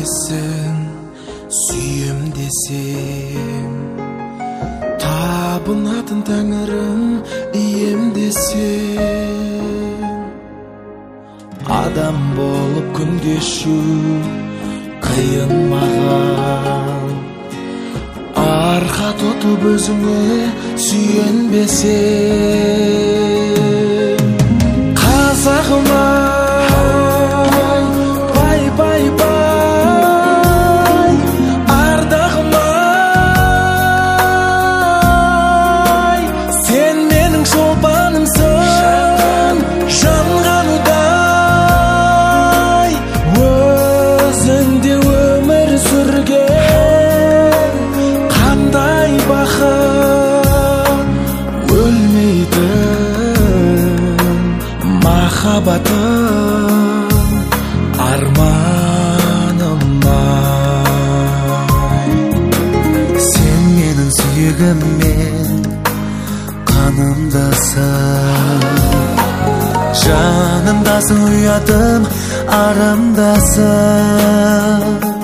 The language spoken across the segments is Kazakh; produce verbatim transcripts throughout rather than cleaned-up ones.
эмессиң, сүйем десем, табынатын тәңірім ием десем. Адам болып күн кешу қиын маған, арқа тұтып өзіңе сүйенбесем. Қазағым ай, бай бай бай, ардағым ай, сен менің шолпанымсың, жанғанудай, өзіңде өмір сүрген қандай бақыт, өлмейтін махаббатым, арманым-ай. Сен менің сүйегіммен қанымдасың, жанымдасың, ұятым арымдасың.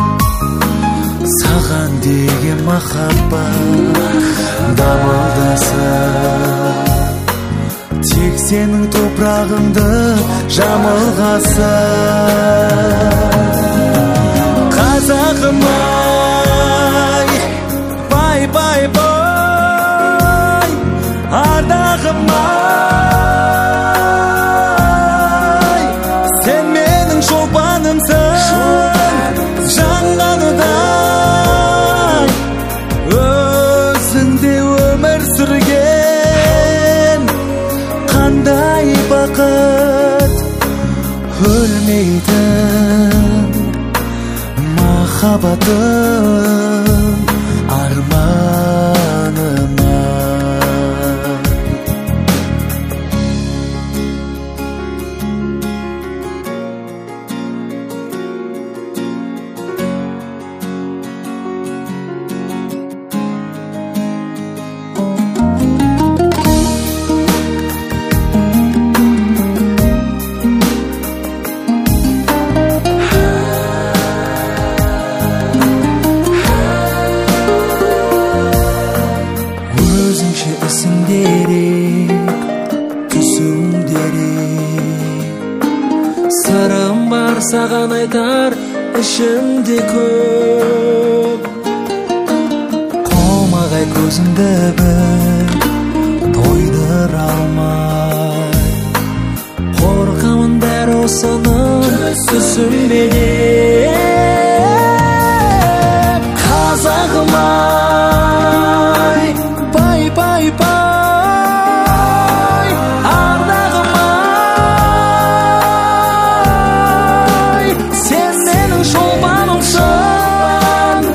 Саған деген махаббат дамылдасың, тек сенің топырағыңды жамылғасың. Қазағым ай, бай бай бай, ардағым ай, сен менің шолпанымсың, жанғанудай, өзіңде өмір сүрген қандай бақыт, өлмейтін махаббатым, арманым-ай. Өзіңше ісің дерек, түсің дерек, сырым бар саған айтар ішімде көп. Қолмағай көзімді бір тойдыра алмай, қорқамын бәрі осының түсінбе деп. Қазағым ай, бай бай бай, ардағым ай, сен менің шолпанымсың,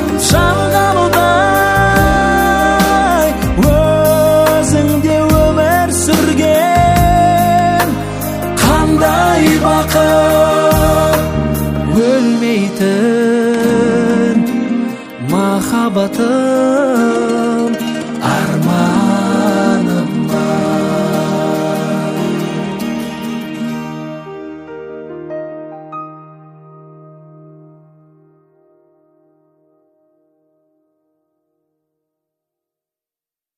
жанғанудай, өзіңде өмір сүрген қандай бақыт, өлмейтін махаббатым.